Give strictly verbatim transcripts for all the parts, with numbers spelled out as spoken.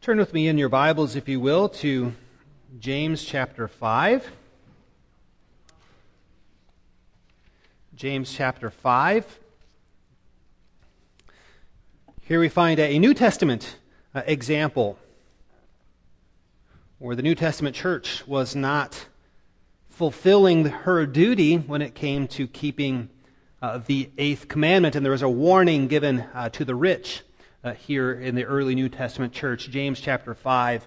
Turn with me in your Bibles, if you will, to James chapter five. James chapter five. Here we find a New Testament uh, example where the New Testament church was not fulfilling her duty when it came to keeping uh, the eighth commandment, and there was a warning given uh, to the rich uh, here in the early New Testament church. James chapter five.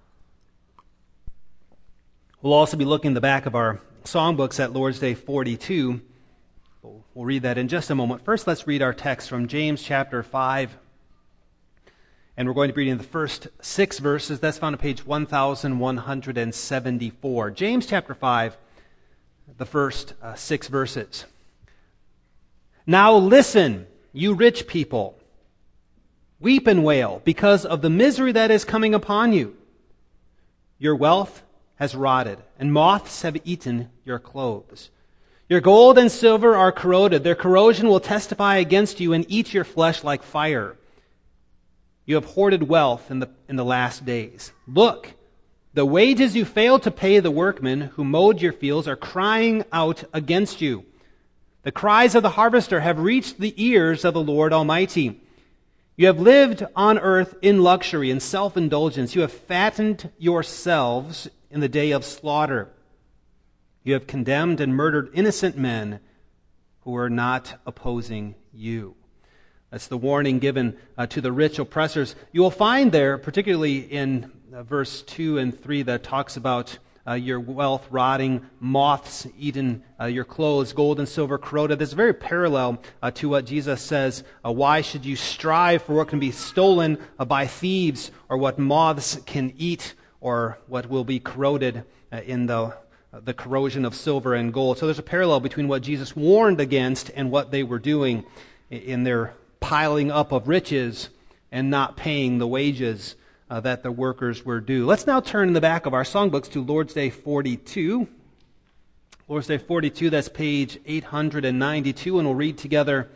We'll also be looking at the back of our songbooks at Lord's Day forty-two. We'll read that in just a moment. First, let's read our text from James chapter five. And we're going to be reading the first six verses. That's found on page one thousand one hundred seventy-four. James chapter five, the first uh, six verses. Now listen, you rich people. Weep and wail because of the misery that is coming upon you. Your wealth has rotted, and moths have eaten your clothes. Your gold and silver are corroded. Their corrosion will testify against you and eat your flesh like fire. You have hoarded wealth in the, in the last days. Look, the wages you failed to pay the workmen who mowed your fields are crying out against you. The cries of the harvester have reached the ears of the Lord Almighty. You have lived on earth in luxury and self-indulgence. You have fattened yourselves in the day of slaughter. You have condemned and murdered innocent men who are not opposing you. That's the warning given uh, to the rich oppressors. You will find there, particularly in uh, verse two and three, that talks about uh, your wealth rotting, moths eaten uh, your clothes, gold and silver corroded. This is very parallel uh, to what Jesus says. Uh, why should you strive for what can be stolen uh, by thieves, or what moths can eat, or what will be corroded uh, in the uh, the corrosion of silver and gold? So there's a parallel between what Jesus warned against and what they were doing in their piling up of riches and not paying the wages uh, that the workers were due. Let's now turn in the back of our songbooks to Lord's Day forty-two. Lord's Day forty-two, that's page eight hundred ninety-two, and we'll read together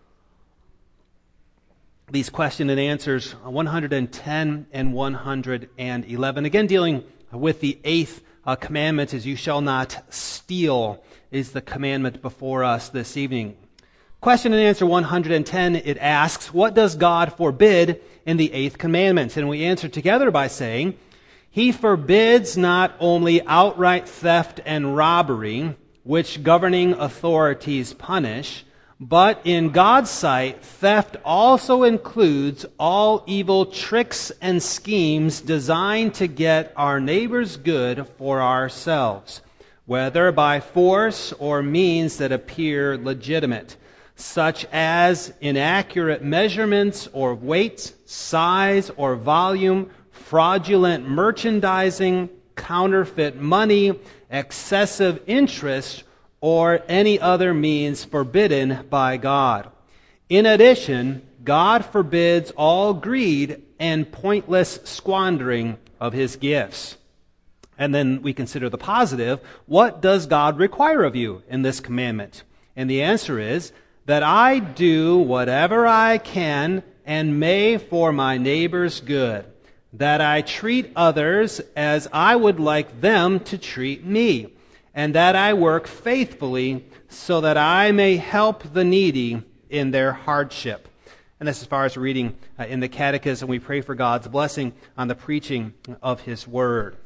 these question and answers, one hundred ten and one hundred eleven. Again, dealing with the eighth uh, commandment, is you shall not steal, is the commandment before us this evening. Question and answer one hundred ten, it asks, what does God forbid in the eighth commandment? And we answer together by saying, He forbids not only outright theft and robbery, which governing authorities punish, but in God's sight, theft also includes all evil tricks and schemes designed to get our neighbor's good for ourselves, whether by force or means that appear legitimate, such as inaccurate measurements or weight, size, or volume, fraudulent merchandising, counterfeit money, excessive interest, or any other means forbidden by God. In addition, God forbids all greed and pointless squandering of His gifts. And then we consider the positive. What does God require of you in this commandment? And the answer is, that I do whatever I can and may for my neighbor's good, that I treat others as I would like them to treat me, and that I work faithfully so that I may help the needy in their hardship. And that's as far as reading uh, in the Catechism. We pray for God's blessing on the preaching of His Word.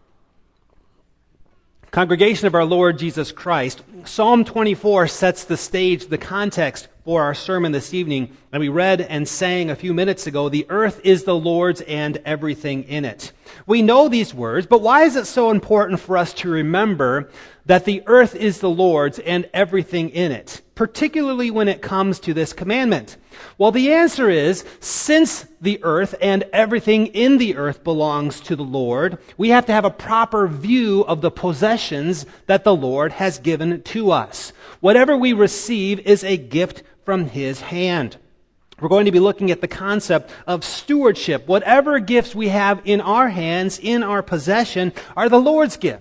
Congregation of our Lord Jesus Christ, Psalm twenty-four sets the stage, the context for our sermon this evening. And we read and sang a few minutes ago, the earth is the Lord's and everything in it. We know these words, but why is it so important for us to remember that the earth is the Lord's and everything in it, particularly when it comes to this commandment? Well, the answer is, since the earth and everything in the earth belongs to the Lord, we have to have a proper view of the possessions that the Lord has given to us. Whatever we receive is a gift from His hand. We're going to be looking at the concept of stewardship. Whatever gifts we have in our hands, in our possession, are the Lord's gifts.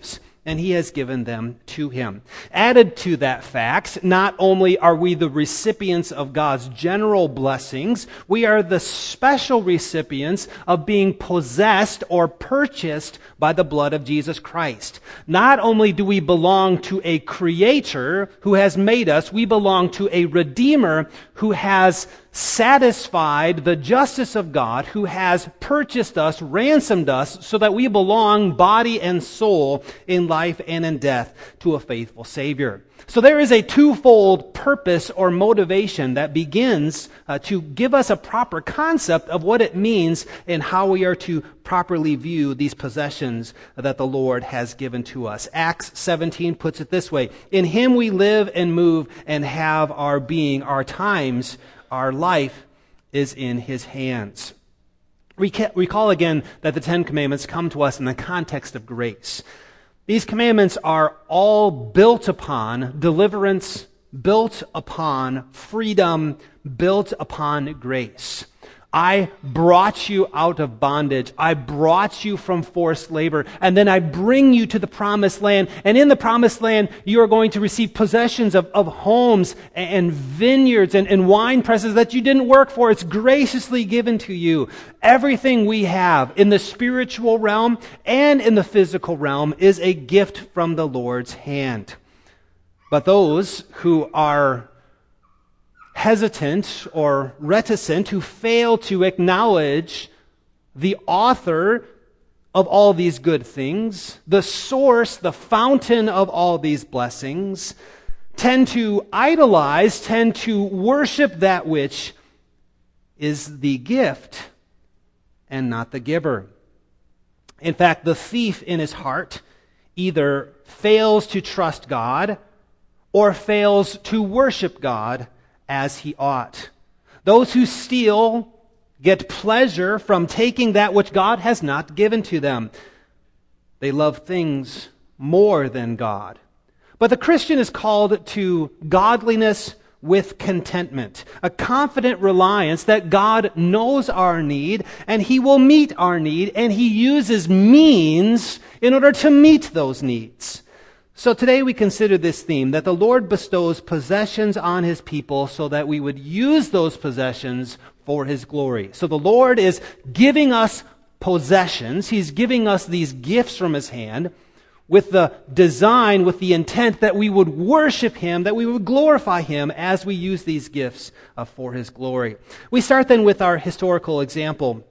and he has given them to him. Added to that fact, not only are we the recipients of God's general blessings, we are the special recipients of being possessed or purchased by the blood of Jesus Christ. Not only do we belong to a creator who has made us, we belong to a redeemer who has satisfied the justice of God, who has purchased us, ransomed us, so that we belong body and soul in life and in death to a faithful Savior. So there is a twofold purpose or motivation that begins uh, to give us a proper concept of what it means and how we are to properly view these possessions that the Lord has given to us. Acts seventeen puts it this way: in him we live and move and have our being. Our times, our life is in his hands. Recall again that the Ten Commandments come to us in the context of grace. These commandments are all built upon deliverance, built upon freedom, built upon grace. I brought you out of bondage. I brought you from forced labor. And then I bring you to the promised land. And in the promised land, you are going to receive possessions of, of homes and vineyards and, and wine presses that you didn't work for. It's graciously given to you. Everything we have in the spiritual realm and in the physical realm is a gift from the Lord's hand. But those who are hesitant or reticent, who fail to acknowledge the author of all these good things, the source, the fountain of all these blessings, tend to idolize, tend to worship that which is the gift and not the giver. In fact, the thief in his heart either fails to trust God or fails to worship God as he ought. Those who steal get pleasure from taking that which God has not given to them. They love things more than God. But the Christian is called to godliness with contentment, a confident reliance that God knows our need and he will meet our need, and he uses means in order to meet those needs. So today we consider this theme, that the Lord bestows possessions on his people so that we would use those possessions for his glory. So the Lord is giving us possessions. He's giving us these gifts from his hand with the design, with the intent that we would worship him, that we would glorify him as we use these gifts uh, for his glory. We start then with our historical example.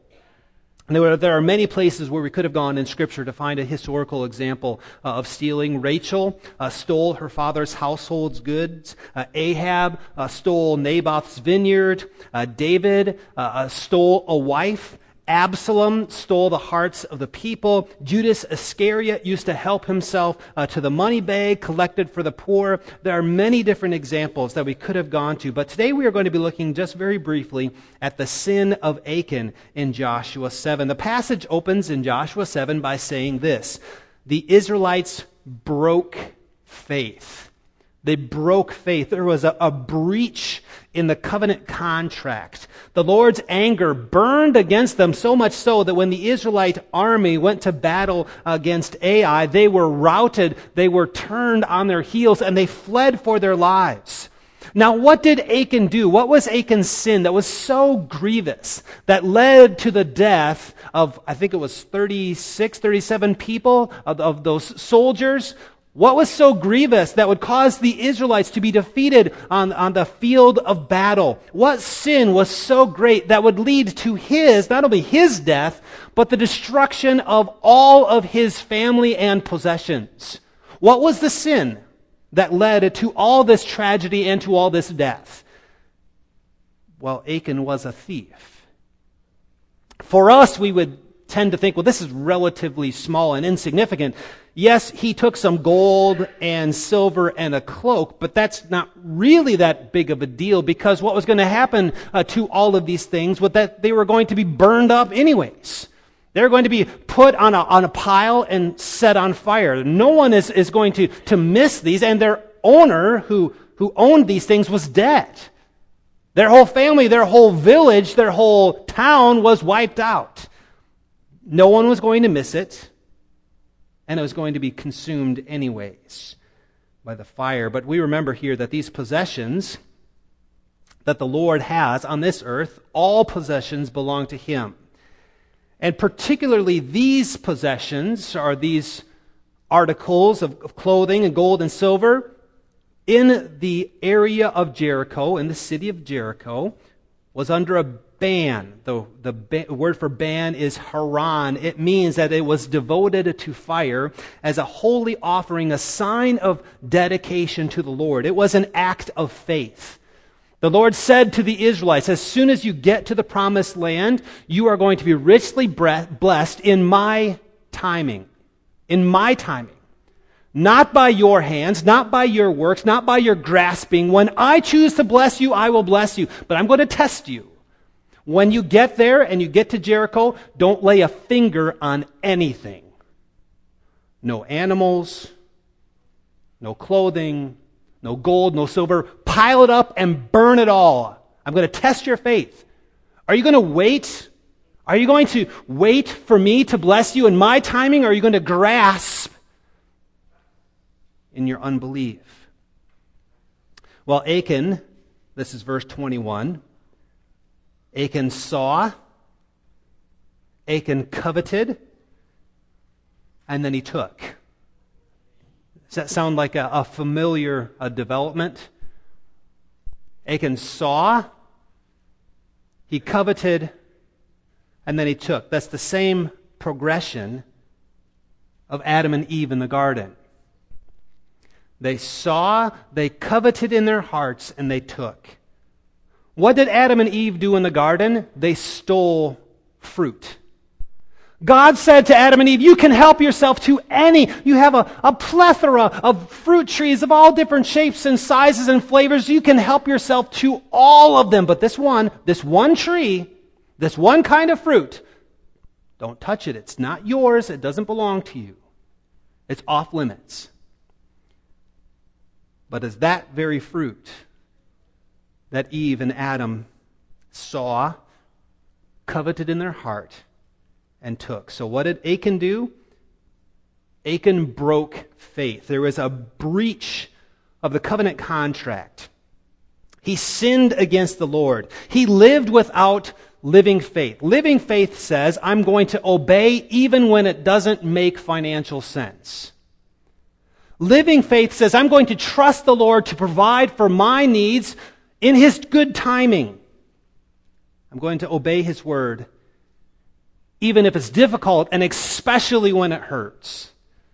There are many places where we could have gone in Scripture to find a historical example uh, of stealing. Rachel uh, stole her father's household's goods. Uh, Ahab uh, stole Naboth's vineyard. Uh, David uh, stole a wife. Absalom stole the hearts of the people. Judas Iscariot used to help himself uh, to the money bag collected for the poor. There are many different examples that we could have gone to, but today we are going to be looking just very briefly at the sin of Achan in Joshua seven. The passage opens in Joshua seven by saying this: the Israelites broke faith. They broke faith. There was a, a breach in the covenant contract. The Lord's anger burned against them, so much so that when the Israelite army went to battle against Ai, they were routed, they were turned on their heels, and they fled for their lives. Now, what did Achan do? What was Achan's sin that was so grievous that led to the death of, I think it was thirty-six, thirty-seven people, of, of those soldiers? What was so grievous that would cause the Israelites to be defeated on, on the field of battle? What sin was so great that would lead to his, not only his death, but the destruction of all of his family and possessions? What was the sin that led to all this tragedy and to all this death? Well, Achan was a thief. For us, we would tend to think, well, this is relatively small and insignificant. Yes, he took some gold and silver and a cloak, but that's not really that big of a deal, because what was going to happen uh, to all of these things was that they were going to be burned up anyways. They're going to be put on a, on a pile and set on fire. No one is, is going to, to miss these, and their owner who, who owned these things was dead. Their whole family, their whole village, their whole town was wiped out. No one was going to miss it. and it was going to be consumed anyways by the fire. But we remember here that these possessions that the Lord has on this earth, all possessions belong to Him. And particularly these possessions, are these articles of, of clothing and gold and silver, in the area of Jericho, in the city of Jericho, was under a ban. The, the ba- word for ban is haran. It means that it was devoted to fire as a holy offering, a sign of dedication to the Lord. It was an act of faith. The Lord said to the Israelites, as soon as you get to the promised land, you are going to be richly blessed in my timing. In my timing. Not by your hands, not by your works, not by your grasping. When I choose to bless you, I will bless you. But I'm going to test you. When you get there and you get to Jericho, don't lay a finger on anything. No animals, no clothing, no gold, no silver. Pile it up and burn it all. I'm going to test your faith. Are you going to wait? Are you going to wait for me to bless you in my timing, or are you going to grasp in your unbelief? Well, Achan, this is verse twenty-one, Achan saw, Achan coveted, and then he took. Does that sound like a, a familiar a development? Achan saw, he coveted, and then he took. That's the same progression of Adam and Eve in the garden. They saw, they coveted in their hearts, and they took. What did Adam and Eve do in the garden? They stole fruit. God said to Adam and Eve, you can help yourself to any. You have a, a plethora of fruit trees of all different shapes and sizes and flavors. You can help yourself to all of them. But this one, this one tree, this one kind of fruit, don't touch it. It's not yours. It doesn't belong to you. It's off limits. But as that very fruit that Eve and Adam saw, coveted in their heart, and took. So what did Achan do? Achan broke faith. There was a breach of the covenant contract. He sinned against the Lord. He lived without living faith. Living faith says, I'm going to obey even when it doesn't make financial sense. Living faith says, I'm going to trust the Lord to provide for my needs in His good timing. I'm going to obey His word, even if it's difficult, and especially when it hurts.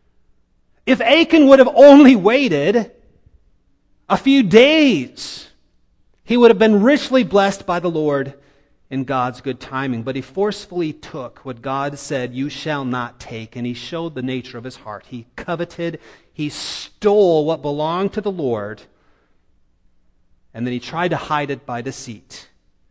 If Achan would have only waited a few days, he would have been richly blessed by the Lord in God's good timing. But he forcefully took what God said, you shall not take, and he showed the nature of his heart. He coveted, he stole what belonged to the Lord, and then he tried to hide it by deceit.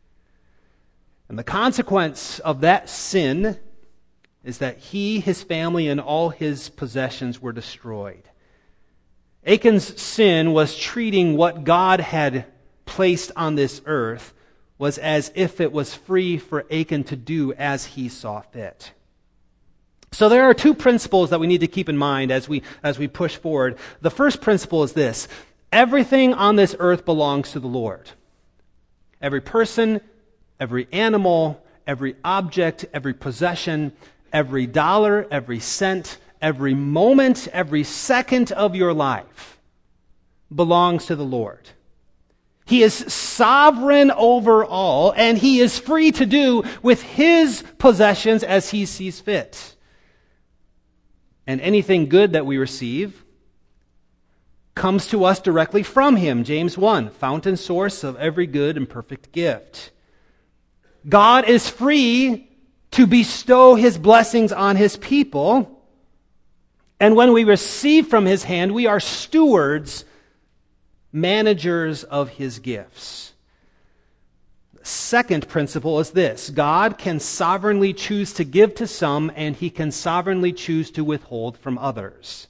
And the consequence of that sin is that he, his family, and all his possessions were destroyed. Achan's sin was treating what God had placed on this earth was as if it was free for Achan to do as he saw fit. So there are two principles that we need to keep in mind as we as we push forward. The first principle is this: everything on this earth belongs to the Lord. Every person, every animal, every object, every possession, every dollar, every cent, every moment, every second of your life belongs to the Lord. He is sovereign over all, and He is free to do with His possessions as He sees fit. And anything good that we receive comes to us directly from Him. James one, fountain source of every good and perfect gift. God is free to bestow His blessings on His people, and when we receive from His hand, we are stewards, managers of His gifts. The second principle is this: God can sovereignly choose to give to some, and He can sovereignly choose to withhold from others.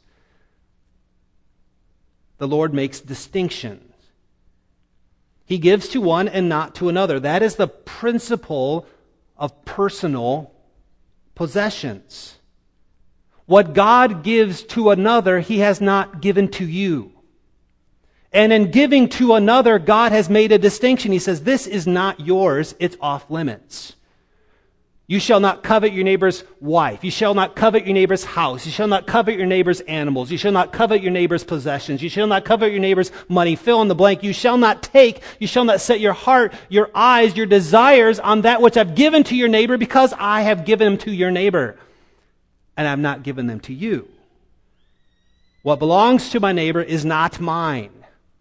The Lord makes distinctions. He gives to one and not to another. That is the principle of personal possessions. What God gives to another, he has not given to you. And in giving to another, God has made a distinction. He says, this is not yours, it's off limits. You shall not covet your neighbor's wife. You shall not covet your neighbor's house. You shall not covet your neighbor's animals. You shall not covet your neighbor's possessions. You shall not covet your neighbor's money. Fill in the blank. You shall not take, you shall not set your heart, your eyes, your desires on that which I've given to your neighbor, because I have given them to your neighbor, and I've not given them to you. What belongs to my neighbor is not mine.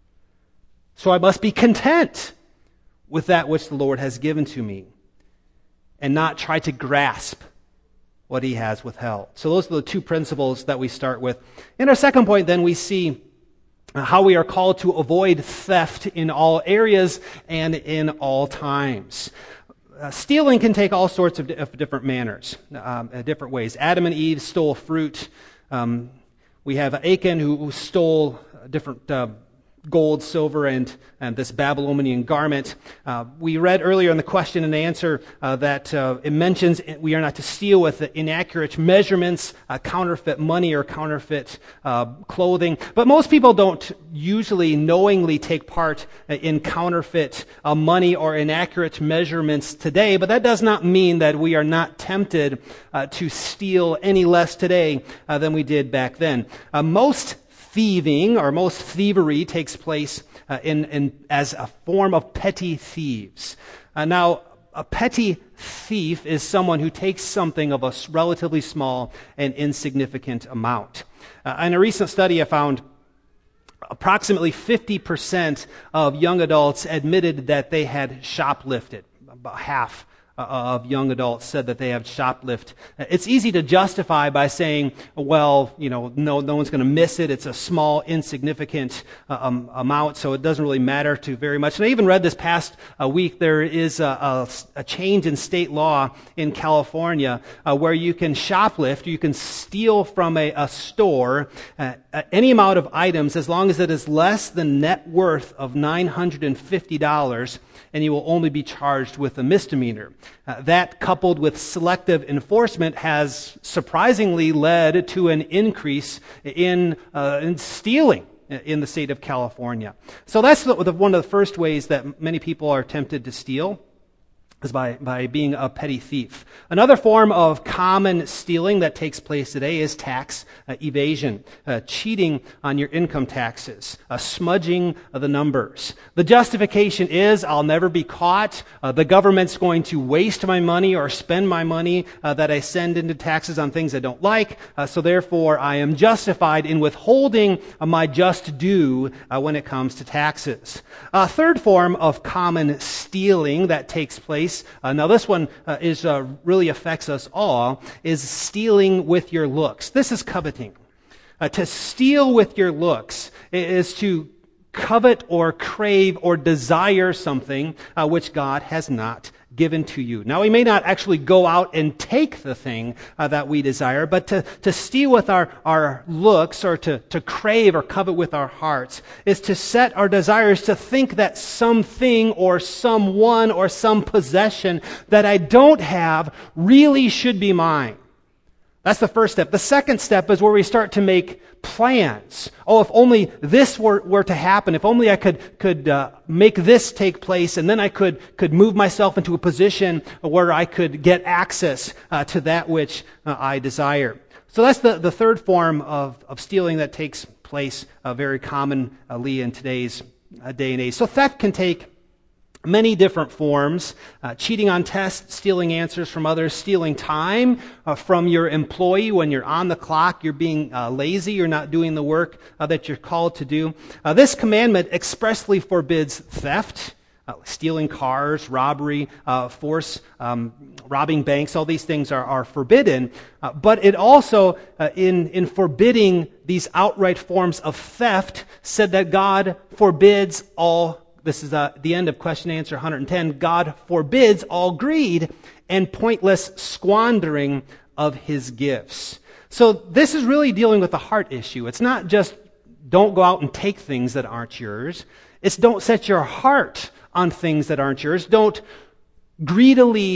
So I must be content with that which the Lord has given to me, and not try to grasp what he has withheld. So those are the two principles that we start with. In our second point, then, we see how we are called to avoid theft in all areas and in all times. Uh, stealing can take all sorts of, di- of different manners, um, uh, different ways. Adam and Eve stole fruit. Um, we have Achan who, who stole different uh, gold, silver, and, and this Babylonian garment. Uh, we read earlier in the question and answer uh, that uh, it mentions we are not to steal with inaccurate measurements, uh, counterfeit money or counterfeit uh, clothing. But most people don't usually knowingly take part in counterfeit uh, money or inaccurate measurements today. But that does not mean that we are not tempted uh, to steal any less today uh, than we did back then. Uh, most thieving or most thievery takes place uh, in, in as a form of petty thieves. Uh, now, a petty thief is someone who takes something of a relatively small and insignificant amount. Uh, in a recent study, I found approximately fifty percent of young adults admitted that they had shoplifted. About half of young adults said that they have shoplifted. It's easy to justify by saying, well, you know, no, no one's going to miss it. It's a small, insignificant uh, um, amount, so it doesn't really matter to very much. And I even read this past uh, week, there is a, a, a change in state law in California uh, where you can shoplift, you can steal from a, a store uh, any amount of items as long as it is less than net worth of nine hundred fifty dollars, and you will only be charged with a misdemeanor. Uh, that, coupled with selective enforcement, has surprisingly led to an increase in, uh, in stealing in the state of California. So that's the, the, one of the first ways that many people are tempted to steal, is by, by being a petty thief. Another form of common stealing that takes place today is tax uh, evasion, uh, cheating on your income taxes, uh, smudging of the numbers. The justification is, I'll never be caught. Uh, the government's going to waste my money or spend my money uh, that I send into taxes on things I don't like. Uh, so therefore, I am justified in withholding uh, my just due uh, when it comes to taxes. A third form of common stealing that takes place, Uh, now this one uh, is uh, really affects us all, is stealing with your looks. This is coveting. Uh, to steal with your looks is to covet or crave or desire something uh, which God has not given to you. Now, we may not actually go out and take the thing uh, that we desire, but to, to steal with our, our looks, or to, to crave or covet with our hearts, is to set our desires to think that something or someone or some possession that I don't have really should be mine. That's the first step. The second step is where we start to make plans. Oh, if only this were, were to happen, if only I could could uh, make this take place, and then I could could move myself into a position where I could get access uh, to that which uh, I desire. So that's the, the third form of, of stealing that takes place uh, very commonly in today's uh, day and age. So theft can take many different forms: uh, cheating on tests, stealing answers from others, stealing time uh, from your employee when you're on the clock, you're being uh, lazy, you're not doing the work uh, that you're called to do. Uh, this commandment expressly forbids theft, uh, stealing cars, robbery, uh, force, um, robbing banks. All these things are, are forbidden. Uh, but it also, uh, in, in forbidding these outright forms of theft, said that God forbids all. This is uh, the end of question and answer one hundred ten. God forbids all greed and pointless squandering of his gifts. So this is really dealing with a heart issue. It's not just don't go out and take things that aren't yours. It's don't set your heart on things that aren't yours. Don't greedily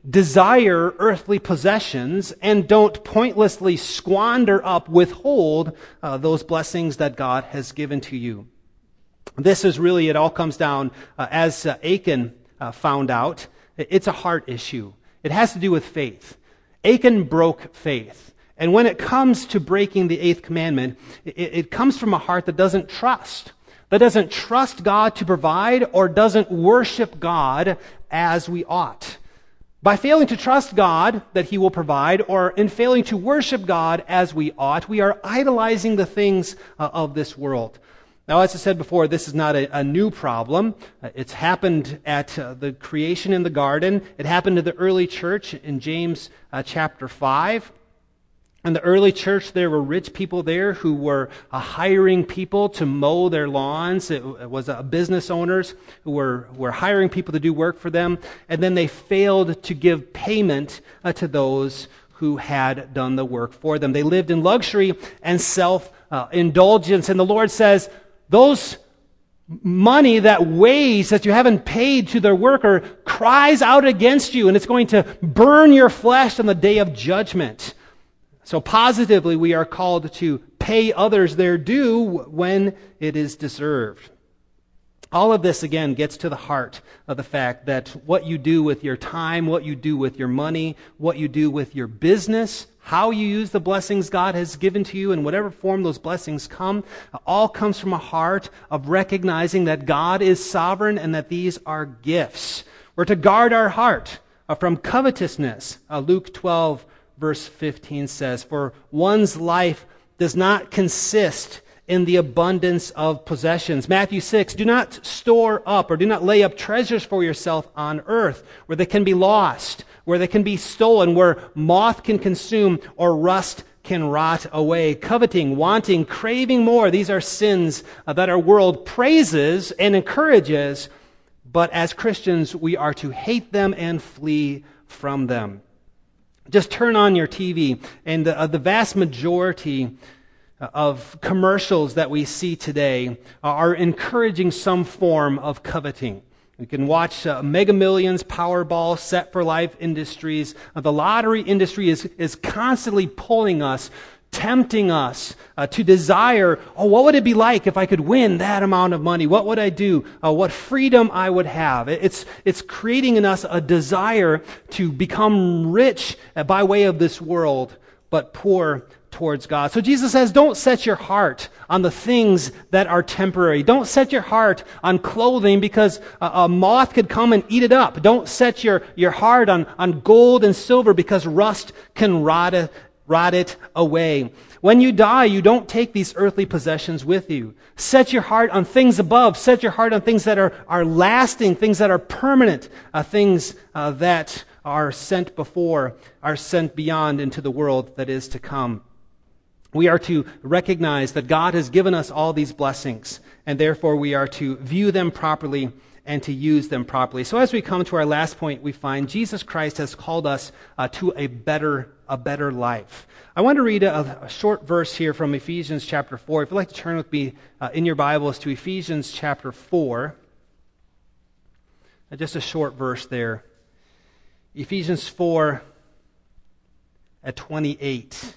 desire earthly possessions and don't pointlessly squander up, withhold uh, those blessings that God has given to you. This is really, it all comes down, uh, as uh, Achan uh, found out, it's a heart issue. It has to do with faith. Achan broke faith. And when it comes to breaking the eighth commandment, it, it comes from a heart that doesn't trust. That doesn't trust God to provide or doesn't worship God as we ought. By failing to trust God that He will provide, or in failing to worship God as we ought, we are idolizing the things uh, of this world. Now, as I said before, this is not a, a new problem. Uh, it's happened at uh, the creation in the garden. It happened to the early church in James uh, chapter five. In the early church, there were rich people there who were uh, hiring people to mow their lawns. It, it was uh, business owners who were, were hiring people to do work for them. And then they failed to give payment uh, to those who had done the work for them. They lived in luxury and self-indulgence. Uh, and the Lord says, those money that weighs that you haven't paid to their worker cries out against you, and it's going to burn your flesh on the day of judgment. So positively, we are called to pay others their due when it is deserved. All of this, again, gets to the heart of the fact that what you do with your time, what you do with your money, what you do with your business, how you use the blessings God has given to you, in whatever form those blessings come, all comes from a heart of recognizing that God is sovereign and that these are gifts. We're to guard our heart from covetousness. Uh, Luke twelve, verse fifteen says, "For one's life does not consist in the abundance of possessions." Matthew six, "Do not store up or do not lay up treasures for yourself on earth, where they can be lost, where they can be stolen, where moth can consume or rust can rot away." Coveting, wanting, craving more, these are sins that our world praises and encourages, but as Christians, we are to hate them and flee from them. Just turn on your T V, and the, uh, the vast majority of commercials that we see today are encouraging some form of coveting. You can watch uh, Mega Millions, Powerball, Set for Life Industries. Uh, the lottery industry is, is constantly pulling us, tempting us uh, to desire, oh, what would it be like if I could win that amount of money? What would I do? Uh, what freedom I would have? It's, it's creating in us a desire to become rich by way of this world, but poor towards God. So Jesus says, don't set your heart on the things that are temporary. Don't set your heart on clothing because a, a moth could come and eat it up. Don't set your, your heart on, on gold and silver because rust can rot it, rot it away. When you die, you don't take these earthly possessions with you. Set your heart on things above. Set your heart on things that are, are lasting, things that are permanent, uh, things uh, that are sent before, are sent beyond into the world that is to come. We are to recognize that God has given us all these blessings, and therefore we are to view them properly and to use them properly. So as we come to our last point, we find Jesus Christ has called us uh, to a better, a better life. I want to read a, a short verse here from Ephesians chapter four. If you'd like to turn with me uh, in your Bibles to Ephesians chapter four. Uh, just a short verse there. Ephesians four at twenty-eight.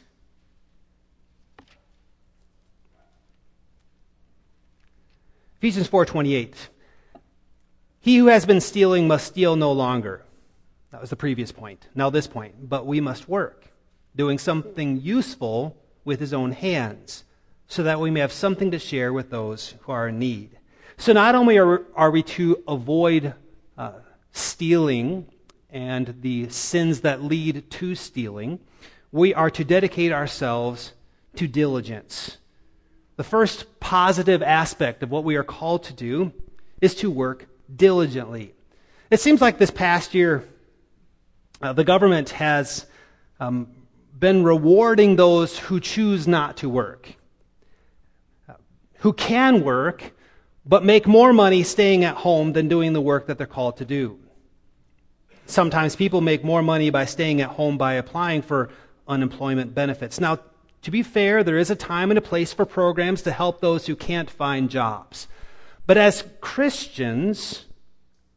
Ephesians four twenty-eight. He who has been stealing must steal no longer. That was the previous point. Now this point. But we must work, doing something useful with his own hands, so that we may have something to share with those who are in need. So not only are, are we to avoid uh, stealing and the sins that lead to stealing, we are to dedicate ourselves to diligence. The first positive aspect of what we are called to do is to work diligently. It seems like this past year, uh, the government has um, been rewarding those who choose not to work, uh, who can work, but make more money staying at home than doing the work that they're called to do. Sometimes people make more money by staying at home by applying for unemployment benefits. Now, to be fair, there is a time and a place for programs to help those who can't find jobs. But as Christians,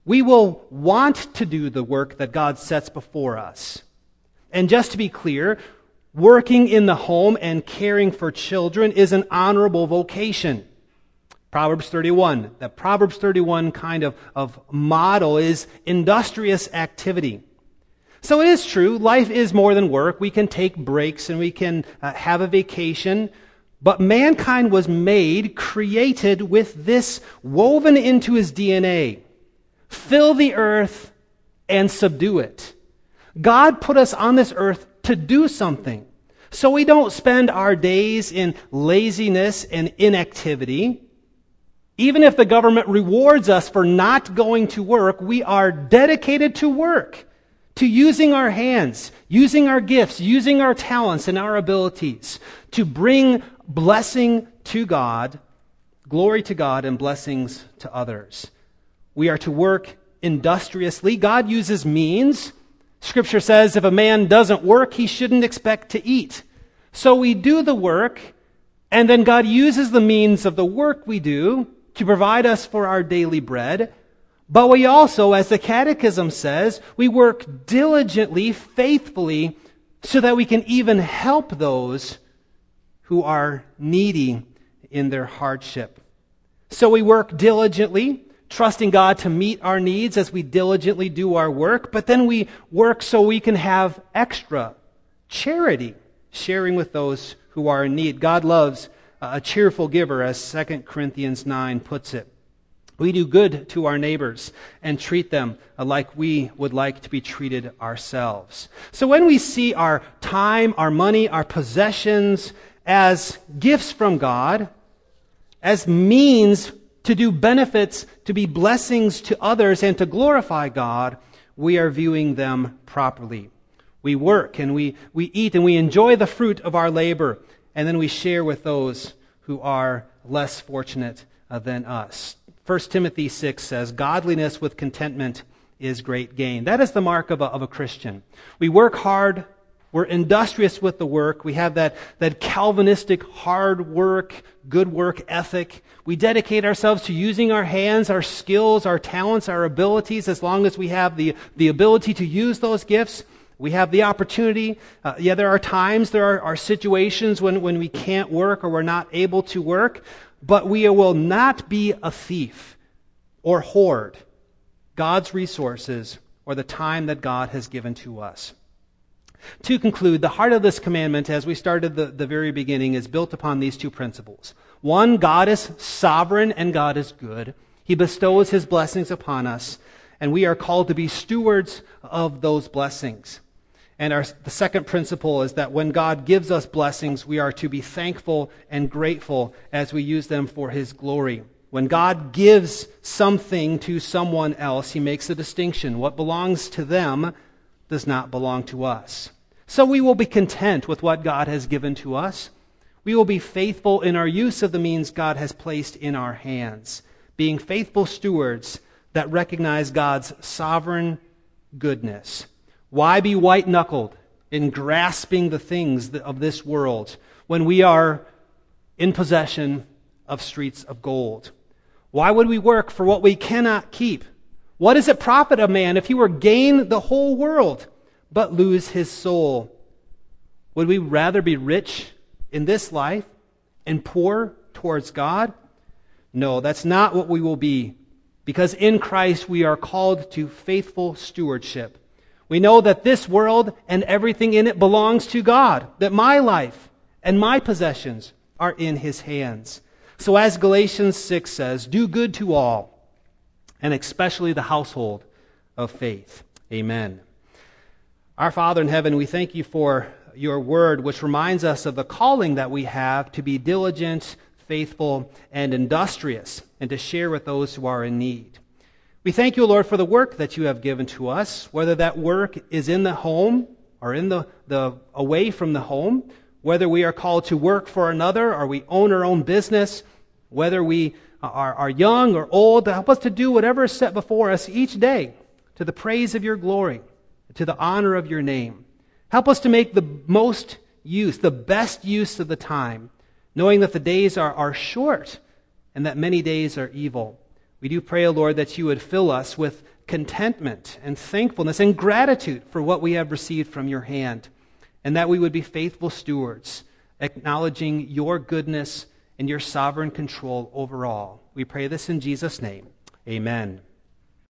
We will want to do the work that God sets before us. And just to be clear, working in the home and caring for children is an honorable vocation. Proverbs thirty-one, the Proverbs thirty-one kind of, of model is industrious activity. So it is true, life is more than work. We can take breaks and we can uh, have a vacation. But mankind was made, created with this woven into his D N A. Fill the earth and subdue it. God put us on this earth to do something. So we don't spend our days in laziness and inactivity. Even if the government rewards us for not going to work, we are dedicated to work, to using our hands, using our gifts, using our talents and our abilities to bring blessing to God, glory to God, and blessings to others. We are to work industriously. God uses means. Scripture says if a man doesn't work, he shouldn't expect to eat. So we do the work, and then God uses the means of the work we do to provide us for our daily bread. But we also, as the Catechism says, we work diligently, faithfully, so that we can even help those who are needy in their hardship. So we work diligently, trusting God to meet our needs as we diligently do our work, but then we work so we can have extra charity, sharing with those who are in need. God loves a cheerful giver, as Second Corinthians nine puts it. We do good to our neighbors and treat them like we would like to be treated ourselves. So when we see our time, our money, our possessions as gifts from God, as means to do benefits, to be blessings to others, and to glorify God, we are viewing them properly. We work and we, we eat and we enjoy the fruit of our labor, and then we share with those who are less fortunate uh, than us. First Timothy six says, godliness with contentment is great gain. That is the mark of a, of a Christian. We work hard. We're industrious with the work. We have that, that Calvinistic hard work, good work ethic. We dedicate ourselves to using our hands, our skills, our talents, our abilities, as long as we have the, the ability to use those gifts. We have the opportunity. Uh, yeah, there are times, there are, are situations when, when we can't work or we're not able to work, but we will not be a thief or hoard God's resources or the time that God has given to us. To conclude, the heart of this commandment, as we started the, the very beginning, is built upon these two principles. One, God is sovereign and God is good. He bestows His blessings upon us, and we are called to be stewards of those blessings. And our, the second principle is that when God gives us blessings, we are to be thankful and grateful as we use them for His glory. When God gives something to someone else, He makes a distinction. What belongs to them does not belong to us. So we will be content with what God has given to us. We will be faithful in our use of the means God has placed in our hands, being faithful stewards that recognize God's sovereign goodness. Why be white-knuckled in grasping the things of this world when we are in possession of streets of gold? Why would we work for what we cannot keep? What does it profit a man if he were gain the whole world but lose his soul? Would we rather be rich in this life and poor towards God? No, that's not what we will be, because in Christ we are called to faithful stewardship. We know that this world and everything in it belongs to God, that my life and my possessions are in His hands. So as Galatians six says, do good to all, and especially the household of faith. Amen. Our Father in heaven, we thank You for Your word, which reminds us of the calling that we have to be diligent, faithful, and industrious, and to share with those who are in need. We thank You, Lord, for the work that You have given to us, whether that work is in the home or in the, the away from the home, whether we are called to work for another or we own our own business, whether we are, are young or old. Help us to do whatever is set before us each day to the praise of Your glory, to the honor of Your name. Help us to make the most use, the best use of the time, knowing that the days are, are short and that many days are evil. We do pray, O Lord, that You would fill us with contentment and thankfulness and gratitude for what we have received from your hand, and that we would be faithful stewards, acknowledging your goodness and your sovereign control over all. We pray this in Jesus' name. Amen.